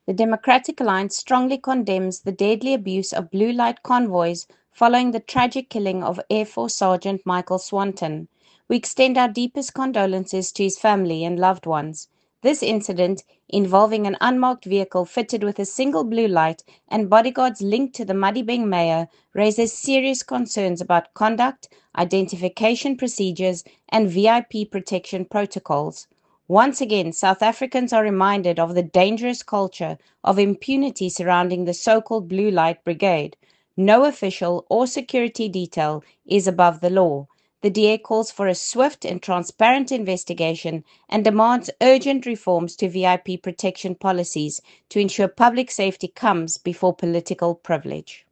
The Democratic Alliance strongly condemns the deadly abuse of blue light convoys following the tragic killing of Air Force Sergeant Michael Swanton. We extend our deepest condolences to his family and loved ones. This incident, involving an unmarked vehicle fitted with a single blue light and bodyguards linked to the Madibeng mayor, raises serious concerns about conduct, identification procedures, and VIP protection protocols. Once again, South Africans are reminded of the dangerous culture of impunity surrounding the so-called Blue Light Brigade. No official or security detail is above the law. The DA calls for a swift and transparent investigation and demands urgent reforms to VIP protection policies to ensure public safety comes before political privilege.